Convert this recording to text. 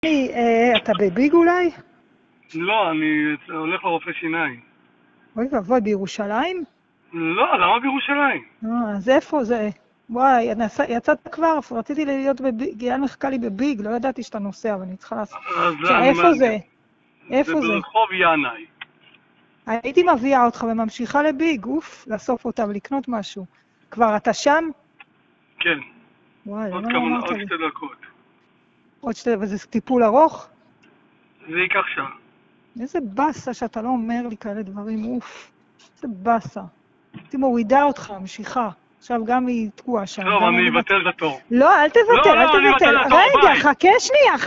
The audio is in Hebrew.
אתה בביג אולי? לא, אני הולך לרופא שיניים. אוי ואבוי, בירושלים? לא, למה בירושלים? אז איפה זה? וואי, יצאת כבר, רציתי להיות בביג, היה מחכה לי בביג, לא ידעתי שאתה נוסע, אבל אני צריכה לעשות. איפה זה? איפה זה? זה ברחוב ינאי. הייתי מביאה אותך וממשיכה לביג, אוף, לאסוף אותה ולקנות משהו. כבר אתה שם? כן. וואי, עוד למה לא אמרת לי? 2 דקות. עוד 2 דקות, וזה טיפול ארוך? זה ייקח שעה. איזה בסה שאתה לא אומר לי כאלה דברים, אוף. איזה בסה. הייתי מורידה אותך, ממשיכה. עכשיו גם היא תקועה שם. טוב, אני אבטל את התור. לא, אל תבטל, אל תבטל. רגע, חכה שנייה.